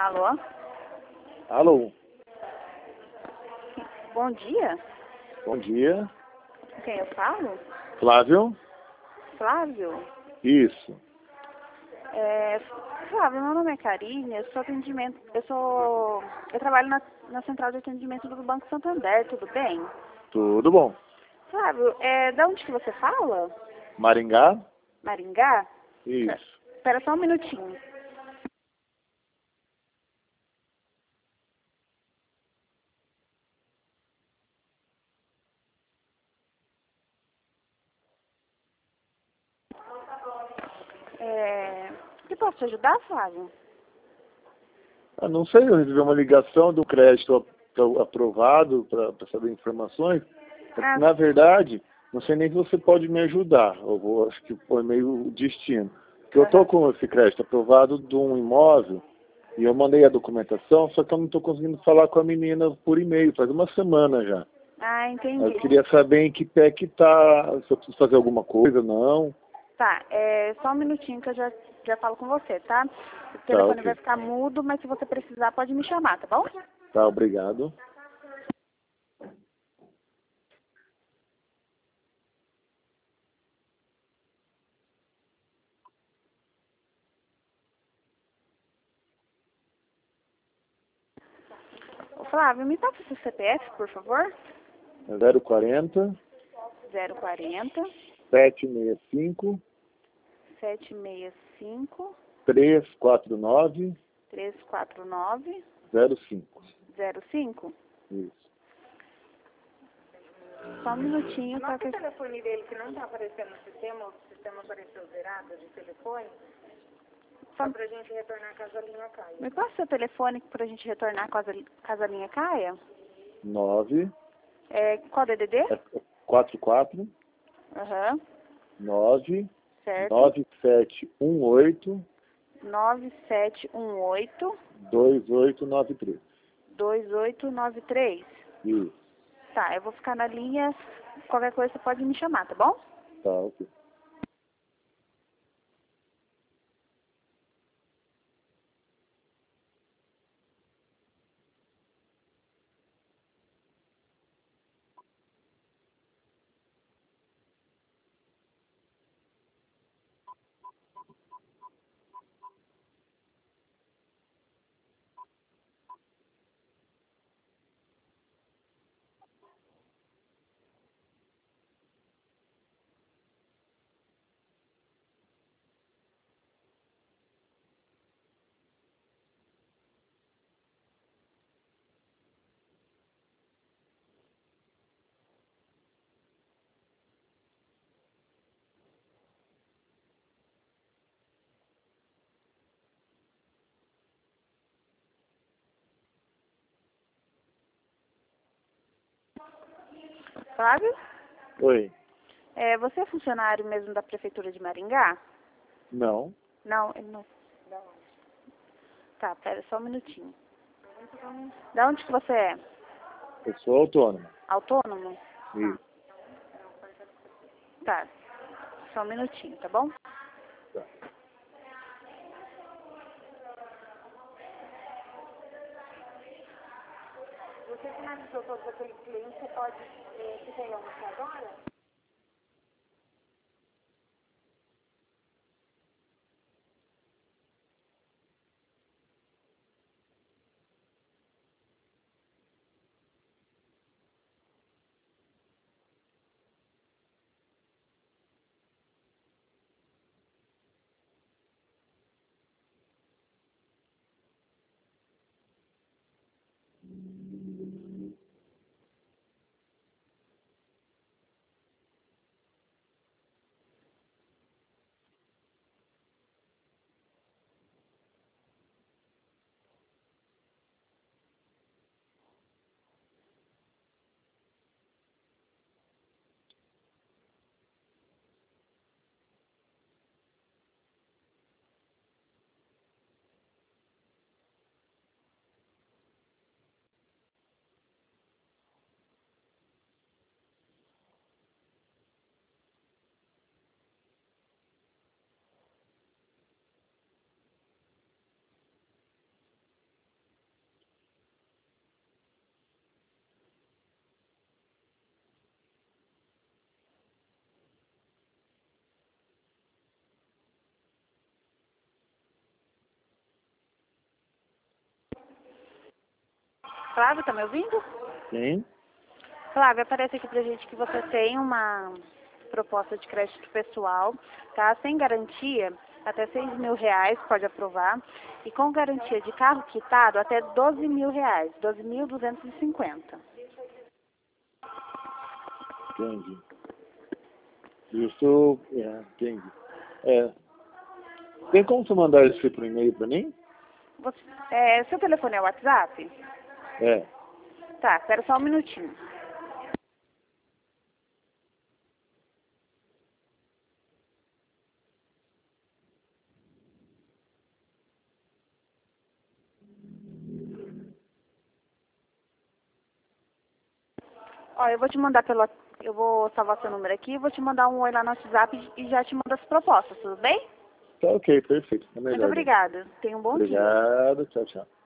Alô? Alô, Bom dia. bom dia. Com quem eu falo? Flávio? Flávio? Isso. Flávio, meu nome é Karine, eu sou atendimento, eu trabalho na central de atendimento do Banco Santander, tudo bem? Tudo bom. Flávio, da onde que você fala? Maringá? Maringá? Isso. Espera só um minutinho. Que posso te ajudar, Flávio? Eu não sei, eu recebi uma ligação do crédito aprovado para saber informações. Ah, Na verdade, não sei nem se você pode me ajudar. Acho que foi meio destino. Porque eu estou com esse crédito aprovado de um imóvel e eu mandei a documentação, só que eu não estou conseguindo falar com a menina por e-mail, faz uma semana já. Entendi. Eu queria saber em que pé que tá, se eu preciso fazer alguma coisa, não. Tá, só um minutinho que eu já falo com você, tá? O Tá, telefone vai ok. ficar mudo, mas se você precisar, pode me chamar, tá bom? Tá, obrigado. Ô, Flávio, me passa o seu CPF, por favor. 040 040 765 765 349 349 05. 05. Isso. Só um minutinho. Nota o telefone dele que não está aparecendo no sistema, o sistema apareceu zerado de telefone, só para a gente retornar caso a linha caia. Me passa o seu telefone pra gente retornar caso a linha caia. 9 Qual DDD? 44 Aham. 9 Certo. 9718 9718 2893. 2893. Isso. Tá, eu vou ficar na linha. Qualquer coisa você pode me chamar, tá bom? Tá, ok. Flávio? Oi. Você é funcionário mesmo da Prefeitura de Maringá? Não. Não, ele não. Tá, pera só um minutinho. Da onde que você é? Eu sou autônomo. Autônomo? Isso. Tá, só um minutinho, tá bom? Tá. Você finalizou todos aqueles clientes, você pode ficar em almoçar agora? Flávio, tá me ouvindo? Sim. Flávio, aparece aqui pra gente que você tem uma proposta de crédito pessoal, tá? Sem garantia, até R$ 6.000, pode aprovar. E com garantia de carro quitado, até R$ 12.000, 12.250. Entendi. Isso, entendi. Tem como você mandar isso por e-mail para mim? Seu telefone é o WhatsApp? É. Tá, espera só um minutinho. Ó, eu vou te mandar eu vou salvar seu número aqui, vou te mandar um oi lá no WhatsApp e já te mando as propostas, tudo bem? Tá ok, perfeito. É melhor. Muito obrigada. Tenha um bom dia. Obrigado, tchau, tchau.